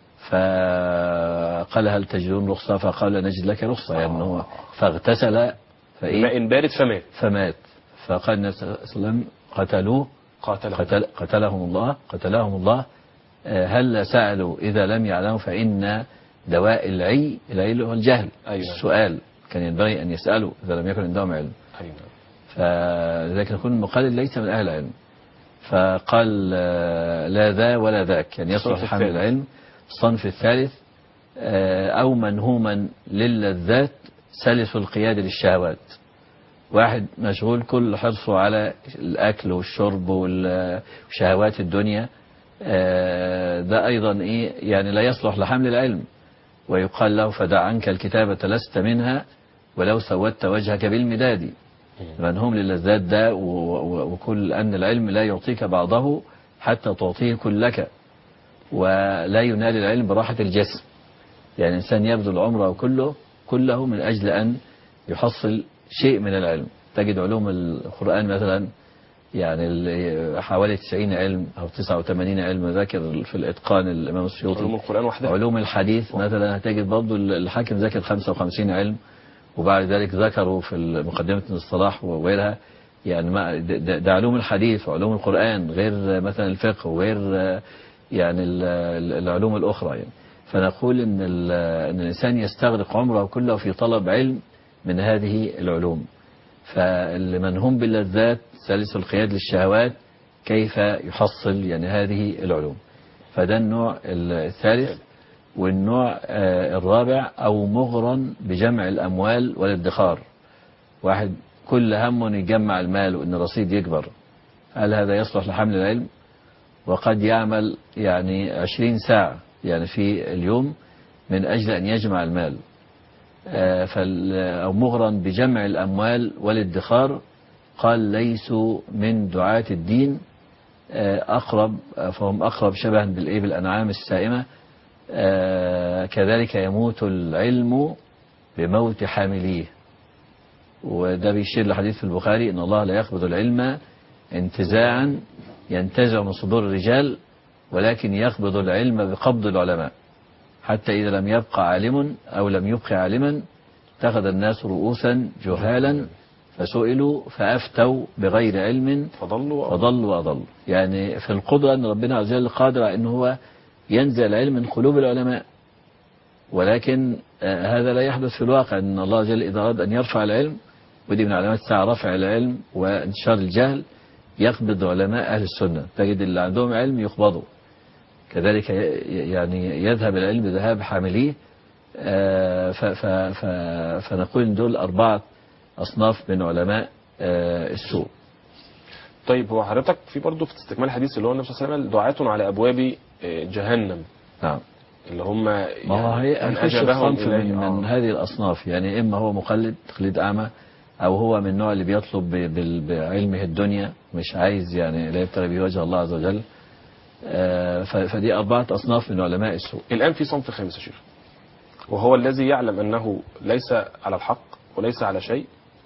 فقال هل تجدون رخصة؟ فقال نجد لك رخصة، يعني هو فاغتسل فإيه ماء بارد فمات فمات فقال النبي صلى الله عليه وسلم قتلوه قتل قتلهم الله قتلهم الله. هل سألوا إذا لم يعلموا؟ فإن دواء العي العي هو الجهل. أيوة. السؤال كان ينبغي أن يسألوا إذا لم يكن عندهم علم. أيوة. فلذلك نكون المقلد ليس من أهل العلم. فقال لا ذا ولا ذاك، يعني يصلح لحمل العلم. الصنف الثالث أو منهوما للذات سلس القياد للشهوات، واحد مشغول كل حرصه على الأكل والشرب وشهوات الدنيا، ده أيضا إيه يعني لا يصلح لحمل العلم. ويقال له فدع عنك الكتابة لست منها ولو سودت وجهك بالمداد. منهم للذات ده، وكل أن العلم لا يعطيك بعضه حتى تعطيه كلك، ولا ينال العلم براحة الجسم. يعني الإنسان يبذل عمره كله كله من أجل أن يحصل شيء من العلم. تجد علوم القرآن مثلا يعني حوالي تسعين علم أو تسعة وثمانين علم ذاكر في الإتقان الإمام السيوطي. علوم القرآن وحدها. علوم الحديث مثلا هتجد برضه الحاكم ذاكر خمسة وخمسين علم، وبعد ذلك ذكروا في مقدمة الصلاح وغيرها. يعني ما ده, ده علوم الحديث وعلوم القرآن غير مثلا الفقه وغير يعني العلوم الأخرى. يعني فنقول إن, إن الإنسان يستغرق عمره كله في طلب علم من هذه العلوم. فالمن هم باللذات سلس القياد للشهوات كيف يحصل يعني هذه العلوم. فده النوع الثالث. والنوع الرابع أو مغرا بجمع الأموال والادخار، واحد كل همه يجمع المال وإن الرصيد يكبر. هل هذا يصلح لحمل العلم؟ وقد يعمل يعني عشرين ساعة يعني في اليوم من أجل أن يجمع المال، أو مغرا بجمع الأموال والادخار، قال ليسوا من دعاة الدين، أقرب فهم أقرب شبها بالإيه بالأنعام السائمة. كذلك يموت العلم بموت حامليه. وده بيشير لحديث في البخاري إن الله لا يقبض العلم انتزاعا ينتزع من صدور الرجال، ولكن يقبض العلم بقبض العلماء، حتى إذا لم يبقى عالم أو لم يبقى عالما اتخذ الناس رؤوسا جهالا فسئلوا فأفتوا بغير علم فضلوا فضلوا وأضلوا. يعني في القدرة أن ربنا عز وجل قادر على أنه هو ينزع العلم من قلوب العلماء، ولكن آه هذا لا يحدث في الواقع. أن الله عز وجل إذا أراد أن يرفع العلم، ودي من علامات الساعة رفع العلم وانتشار الجهل، يقبض علماء أهل السنة، تجد اللي عندهم علم يقبضوا، كذلك يعني يذهب العلم ذهاب حامليه. آه فنقول إن دول أربعة أصناف من علماء آه السوء. طيب هو حضرتك في برضه في استكمال الحديث اللي هو النبي صلى الله عليه وسلم دعاة على أبواب جهنم، نعم، اللي هم يعني ما هو هي أنفش الصنف من, من هذه الأصناف، يعني إما هو مقلد تقليد أعمى، أو هو من النوع اللي بيطلب بعلمه الدنيا، مش عايز يعني لا يبتغي به وجه الله عز وجل. آه فدي أربعة أصناف من علماء السوء. الآن في صنف خامس يا شيخ، وهو الذي يعلم أنه ليس على الحق وليس على شيء،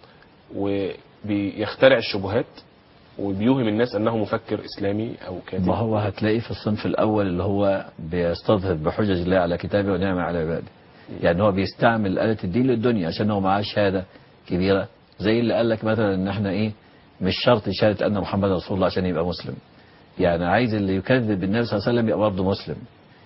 وبيخترع الشبهات وبيوهم الناس أنه مفكر إسلامي أو كاتب. ما هو هتلاقيه في الصنف الأول اللي هو بيستظهر بحجج الله على كتابه ونعمه على عباده. يعني هو بيستعمل آلة الدين للدنيا عشان هو معاه شهادة كبيرة، زي اللي قال لك مثلا إن احنا إيه مش شرط شهادة أن محمد رسول الله عشان يبقى مسلم، يعني عايز اللي يكذب بالنبي صلى الله عليه وسلم يبقى برضه مسلم.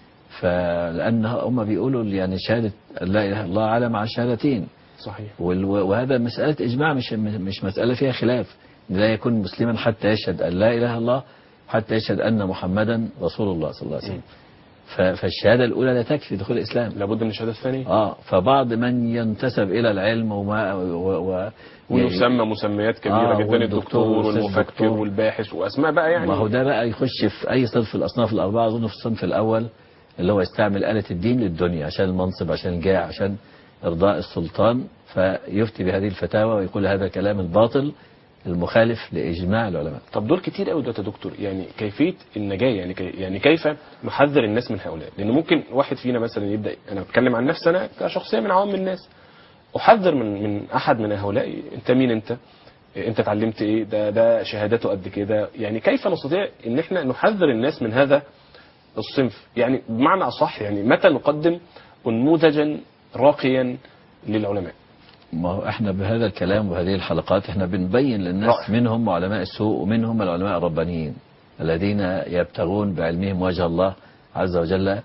فلأن هم بيقولوا يعني شهادة لا إله إلا الله على مع الشهادتين. صحيح. وهذا مسألة إجماع، مش مش مسألة فيها خلاف، لا يكون مسلما حتى يشهد أن لا إله إلا الله، حتى يشهد أن محمدا رسول الله صلى الله عليه وسلم. فالشهادة الأولى لا تكفي دخول الإسلام، لابد من الشهادة الثانية. آه فبعض من ينتسب إلى العلم وما و و ويسمى مسميات كبيرة آه جدا، الدكتور والمفكر والباحث وأسماء بقى، يعني ما هو ده بقى يخش في أي صنف الأصناف الأربعة. أظن في الصنف الأول اللي هو يستعمل آلة الدين للدنيا عشان المنصب، عشان الجاه، عشان إرضاء السلطان، فيفتي بهذه الفتاوى ويقول هذا كلام الباطل المخالف لإجماع العلماء. طب دول كتير قوي دلوقتي يا دكتور، يعني كيفية النجاة، يعني كي يعني كيف نحذر الناس من هؤلاء؟ لأن ممكن واحد فينا مثلا يبدأ، أنا بتكلم عن نفسي أنا كشخصية من عوام الناس، أحذر من من أحد من هؤلاء، أنت مين أنت؟ أنت اتعلمت إيه؟ ده ده شهادته قد كده، يعني كيف نستطيع إن إحنا نحذر الناس من هذا الصنف؟ يعني بمعنى أصح، يعني متى نقدم نموذجا راقيا للعلماء؟ ما هو احنا بهذا الكلام وهذه الحلقات احنا بنبين للناس رأي. منهم علماء السوء ومنهم العلماء الربانيين الذين يبتغون بعلمهم وجه الله عز وجل،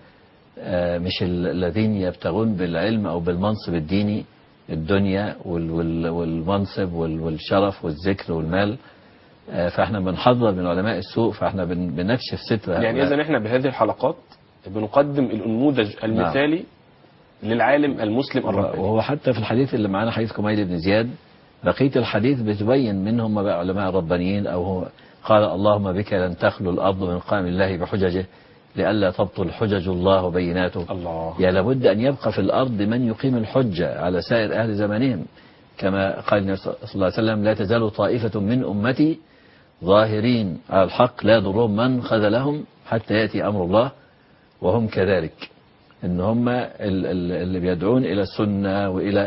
مش الذين يبتغون بالعلم او بالمنصب الديني الدنيا والمنصب والشرف والذكر والمال. فاحنا بنحذر من علماء السوء، فاحنا بنكشف ستر هؤلاء. يعني اذا احنا بهذه الحلقات بنقدم النموذج المثالي نعم. للعالم المسلم الرباني. وهو حتى في الحديث اللي معانا حديث كميل بن زياد، بقية الحديث بتبين منهم بقى علماء ربانيين، أو هو قال اللهم بك لن تخلو الأرض من قائم الله بحججه لئلا تبطل حجج الله وبيناته. الله. يا لابد أن يبقى في الأرض من يقيم الحجة على سائر أهل زمانهم، كما قال النبي صلى الله عليه وسلم لا تزال طائفة من أمتي ظاهرين على الحق لا يضرهم من خذلهم حتى يأتي أمر الله وهم كذلك. ان هم اللي بيدعون الى السنة والى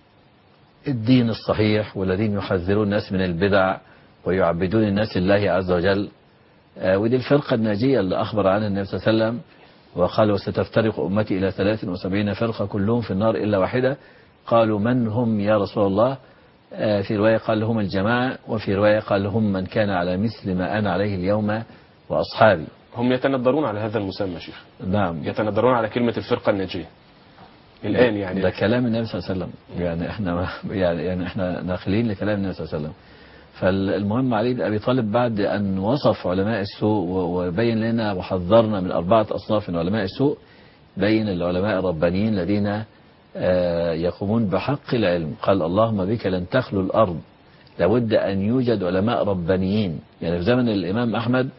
الدين الصحيح، والذين يحذرون الناس من البدع ويعبدون الناس لله عز وجل. ودي الفرقة الناجية اللي اخبر عنها النبي صلى الله عليه وسلم وقال وستفترق امتي الى ثلاث وسبعين فرقة كلهم في النار الا واحدة. قالوا من هم يا رسول الله؟ في رواية قال هم الجماعة، وفي رواية قال هم من كان على مثل ما انا عليه اليوم واصحابي. هم يتندرون على هذا المسمى شيخ. نعم، يتندرون على كلمة الفرقة الناجية الآن. يعني ده كلام النبي صلى الله عليه وسلم، يعني احنا يعني يعني احنا ناقلين لكلام النبي صلى الله عليه وسلم. فالمهم علي بن أبي طالب بعد أن وصف علماء السوء وبين لنا وحذرنا من أربعة أصناف من علماء السوء، بين العلماء الربانيين الذين يقومون بحق العلم. قال اللهم بك لن تخلو الأرض، لابد أن يوجد علماء ربانيين. يعني في زمن الإمام أحمد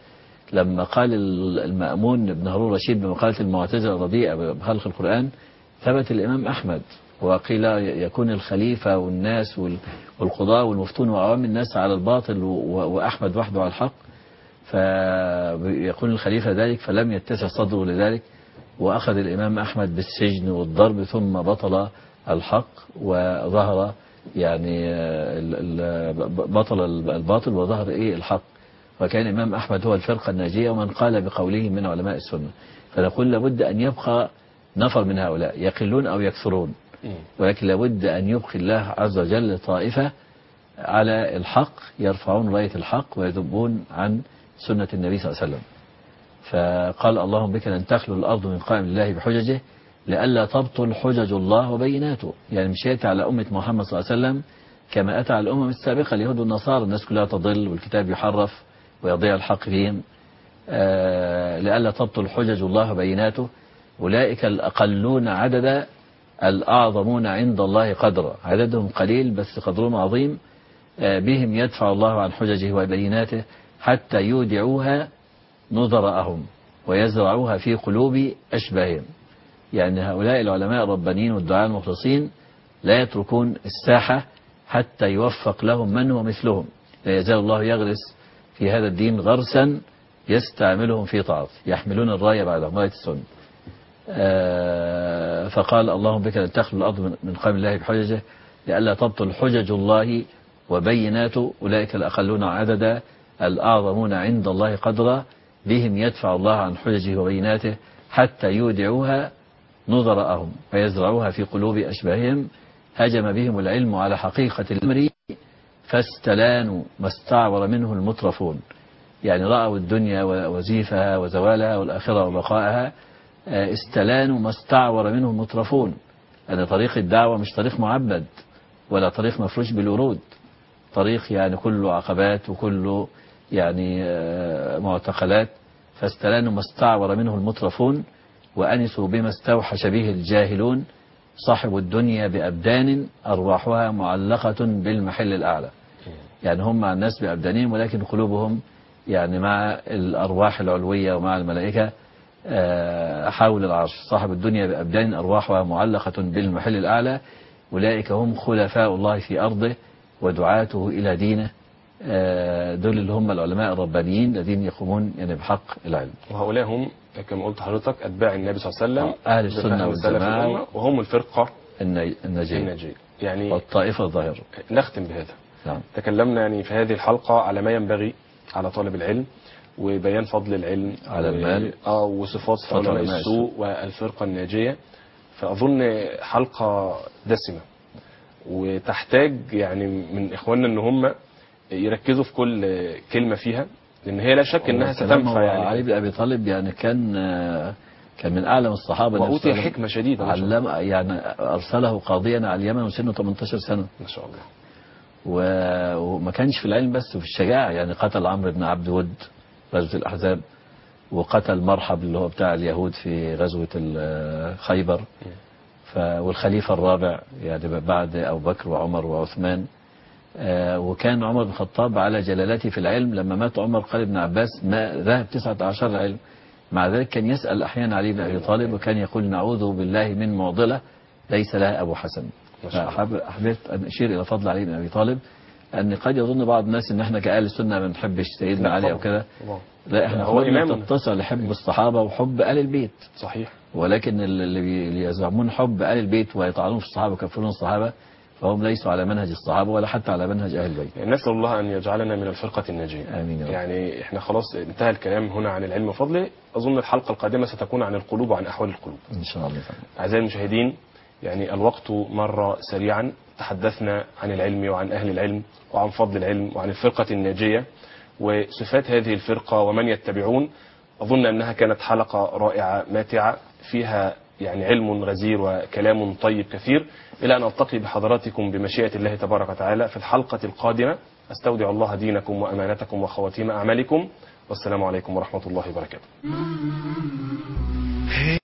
لما قال المأمون بن هارون الرشيد بمقالة المعتزلة الرديئة بخلق القرآن ثبت الإمام أحمد، وقيل يكون الخليفة والناس والقضاء والمفتون وعوام الناس على الباطل وأحمد وحده على الحق، فيكون الخليفة ذلك فلم يتسع صدره لذلك، وأخذ الإمام أحمد بالسجن والضرب ثم بطل الحق وظهر يعني بطل الباطل وظهر إيه الحق، وكان الإمام أحمد هو الفرقة الناجية ومن قال بقوله من علماء السنة. فنقول لابد أن يبقى نفر من هؤلاء يقلون أو يكثرون، ولكن لابد أن يبقي الله عز وجل طائفة على الحق يرفعون راية الحق ويذبون عن سنة النبي صلى الله عليه وسلم. فقال اللهم بك لن تخلو الأرض من قائم الله بحججه لئلا تبطل حجج الله وبيناته، يعني مش يأتي على أمة محمد صلى الله عليه وسلم كما أتى على الأمم السابقة اليهود والنصارى، الناس كلها تضل والكتاب يحرف ويضيع الحق فيهم. آه لئلا تبطل حجج الله وبيناته أولئك الأقلون عددا الأعظمون عند الله قدرا، عددهم قليل بس قدرهم عظيم. آه بهم يدفع الله عن حججه وبيناته حتى يودعوها نظراءهم ويزرعوها في قلوب أشباههم. يعني هؤلاء العلماء الربانيين والدعاء المخلصين لا يتركون الساحة حتى يوفق لهم من هو مثلهم، لا يزال الله يغرس في هذا الدين غرسا يستعملهم في طاعته، يحملون الراية بعدهم راية السنة. آه فقال اللهم بك لن تخلو الأرض من قائم الله بحججه لئلا تبطل حجج الله وبيناته أولئك الأقلون عددا الأعظمون عند الله قدرا بهم يدفع الله عن حججه وبيناته حتى يودعوها نظراءهم ويزرعوها في قلوب أشباههم. هجم بهم العلم على حقيقة الأمر فاستلانوا ما استعور منه المترفون، يعني رأوا الدنيا وزيفها وزوالها والآخرة وبقائها، استلانوا ما استعور منه المترفون. أن طريق الدعوة مش طريق معبد ولا طريق مفروش بالورود، طريق يعني كله عقبات وكله يعني معتقلات. فاستلانوا ما استعور منه المترفون وأنسوا بما استوحش به الجاهلون. صاحب الدنيا بأبدان أرواحها معلقة بالمحل الأعلى، يعني هم مع الناس بأبدانهم ولكن قلوبهم يعني مع الأرواح العلوية ومع الملائكة حول العرش. صاحب الدنيا بأبدان أرواحها معلقة بالمحل الأعلى أولئك هم خلفاء الله في أرضه ودعاته إلى دينه. دول اللي هم العلماء الربانيين الذين يقومون يعني بحق العلم، وهؤلاء هم كما قلت حضرتك أتباع النبي صلى الله عليه وسلم أهل السنة والجماعة وهم الفرقة الناجية الناجية يعني والطائفة الظاهرة. نختم بهذا. نعم. تكلمنا يعني في هذه الحلقة على ما ينبغي على طالب العلم وبيان فضل العلم على المال اه وصفات علماء السوء والفرقة الناجية. فأظن حلقة دسمة وتحتاج يعني من إخواننا أن هم يركزوا في كل كلمة فيها، لأن هي لا شك أنها ستنفع. يعني علي بن أبي طالب يعني كان كان من أعلم الصحابة وأوتي حكمة شديدة علم يعني أرسله قاضيا على اليمن وسنه ثمانية عشر سنة ما شاء الله. وما كانش في العلم بس وفي الشجاعة، يعني قتل عمرو بن عبد ود غزوة الأحزاب، وقتل مرحب اللي هو بتاع اليهود في غزوة خيبر، والخليفة الرابع يعني بعد أبو بكر وعمر وعثمان. وكان عمر بن الخطاب على جلالته في العلم، لما مات عمر قال ابن عباس ما ذهب تسعة عشر علم، مع ذلك كان يسأل أحيانا علي بن أبي طالب وكان يقول نعوذ بالله من معضلة ليس لها أبو حسن. فحبيت أن أشير إلى فضل علي بن أبي طالب، أن قد يظن بعض الناس أن احنا كأهل السنة ما بنحبش سيدنا علي أو كده، لا احنا قلنا تتصل لحب الصحابة وحب آل البيت صحيح، ولكن اللي يزعمون حب آل البيت ويطعنون في الصحابة ويكفرون الصحابة فهم ليسوا على منهج الصحابة ولا حتى على منهج أهل البيت. نسأل الله أن يجعلنا من الفرقة الناجية. آمين. يعني احنا خلاص انتهى الكلام هنا عن العلم وفضله، أظن الحلقة القادمة ستكون عن القلوب وعن أحوال القلوب إن شاء الله. أعزائي المشاهدين، يعني الوقت مر سريعا، تحدثنا عن العلم وعن أهل العلم وعن فضل العلم وعن الفرقة الناجية وصفات هذه الفرقة ومن يتبعون. أظن أنها كانت حلقة رائعة ماتعة فيها يعني علم غزير وكلام طيب كثير. إلى أن ألتقي بحضراتكم بمشيئة الله تبارك وتعالى في الحلقة القادمة، أستودع الله دينكم وأمانتكم وخواتيم أعمالكم، والسلام عليكم ورحمة الله وبركاته.